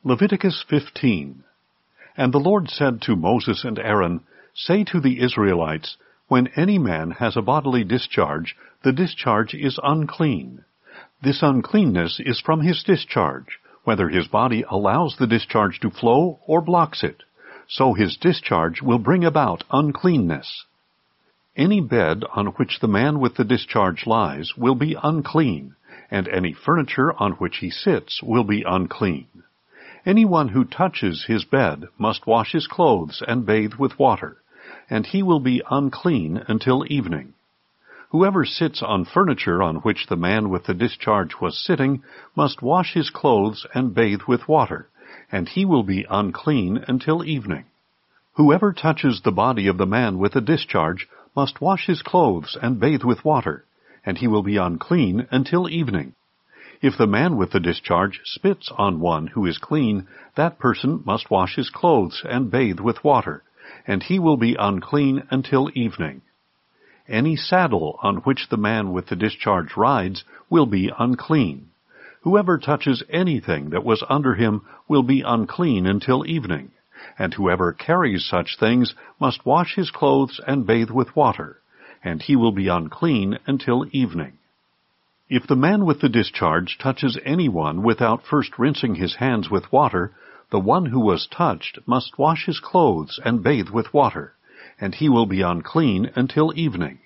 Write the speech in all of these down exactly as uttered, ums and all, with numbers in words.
Leviticus fifteen. And the Lord said to Moses and Aaron, Say to the Israelites, When any man has a bodily discharge, the discharge is unclean. This uncleanness is from his discharge, whether his body allows the discharge to flow or blocks it. So his discharge will bring about uncleanness. Any bed on which the man with the discharge lies will be unclean, and any furniture on which he sits will be unclean. Anyone who touches his bed must wash his clothes and bathe with water, and he will be unclean until evening. Whoever sits on furniture on which the man with the discharge was sitting must wash his clothes and bathe with water, and he will be unclean until evening. Whoever touches the body of the man with the discharge must wash his clothes and bathe with water, and he will be unclean until evening. If the man with the discharge spits on one who is clean, that person must wash his clothes and bathe with water, and he will be unclean until evening. Any saddle on which the man with the discharge rides will be unclean. Whoever touches anything that was under him will be unclean until evening, and whoever carries such things must wash his clothes and bathe with water, and he will be unclean until evening. If the man with the discharge touches anyone without first rinsing his hands with water, the one who was touched must wash his clothes and bathe with water, and he will be unclean until evening.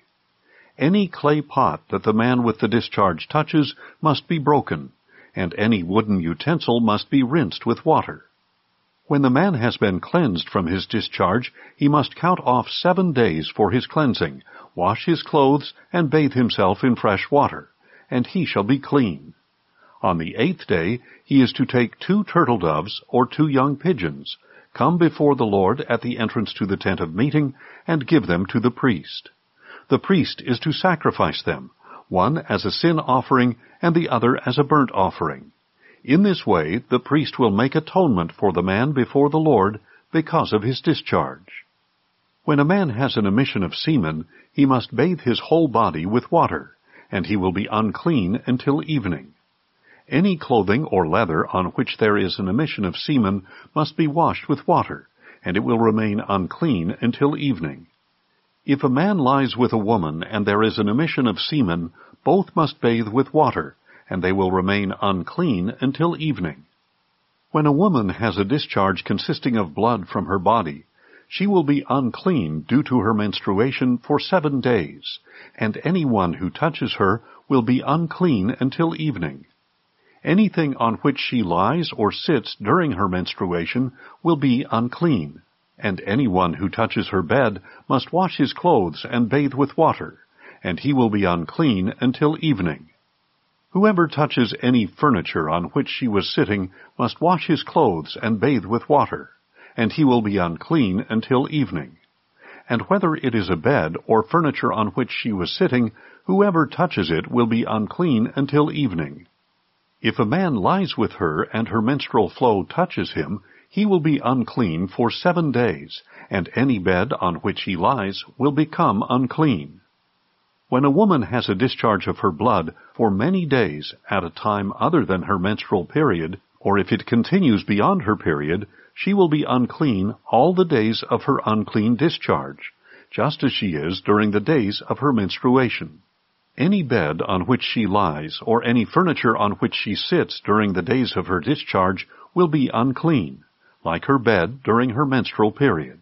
Any clay pot that the man with the discharge touches must be broken, and any wooden utensil must be rinsed with water. When the man has been cleansed from his discharge, he must count off seven days for his cleansing, wash his clothes, and bathe himself in fresh water, and he shall be clean. On the eighth day he is to take two turtle doves or two young pigeons, come before the Lord at the entrance to the tent of meeting, and give them to the priest. The priest is to sacrifice them, one as a sin offering and the other as a burnt offering. In this way the priest will make atonement for the man before the Lord because of his discharge. When a man has an emission of semen, he must bathe his whole body with water, and he will be unclean until evening. Any clothing or leather on which there is an emission of semen must be washed with water, and it will remain unclean until evening. If a man lies with a woman and there is an emission of semen, both must bathe with water, and they will remain unclean until evening. When a woman has a discharge consisting of blood from her body, she will be unclean due to her menstruation for seven days, and anyone who touches her will be unclean until evening. Anything on which she lies or sits during her menstruation will be unclean, and anyone who touches her bed must wash his clothes and bathe with water, and he will be unclean until evening. Whoever touches any furniture on which she was sitting must wash his clothes and bathe with water, and he will be unclean until evening. And whether it is a bed or furniture on which she was sitting, whoever touches it will be unclean until evening. If a man lies with her and her menstrual flow touches him, he will be unclean for seven days, and any bed on which he lies will become unclean. When a woman has a discharge of her blood for many days at a time other than her menstrual period, or if it continues beyond her period, she will be unclean all the days of her unclean discharge, just as she is during the days of her menstruation. Any bed on which she lies, or any furniture on which she sits during the days of her discharge, will be unclean, like her bed during her menstrual period.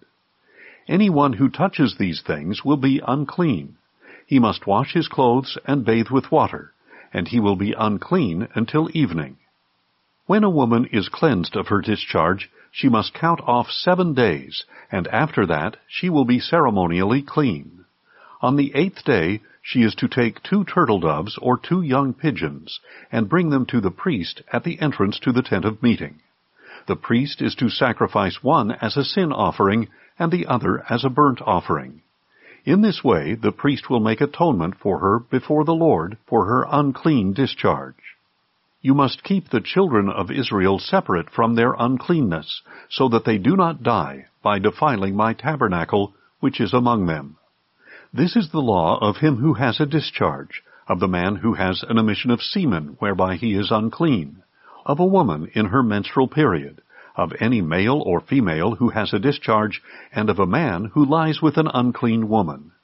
Anyone who touches these things will be unclean. He must wash his clothes and bathe with water, and he will be unclean until evening. When a woman is cleansed of her discharge, she must count off seven days, and after that she will be ceremonially clean. On the eighth day she is to take two turtle doves or two young pigeons, and bring them to the priest at the entrance to the tent of meeting. The priest is to sacrifice one as a sin offering, and the other as a burnt offering. In this way the priest will make atonement for her before the Lord for her unclean discharge. You must keep the children of Israel separate from their uncleanness, so that they do not die by defiling my tabernacle, which is among them. This is the law of him who has a discharge, of the man who has an emission of semen whereby he is unclean, of a woman in her menstrual period, of any male or female who has a discharge, and of a man who lies with an unclean woman.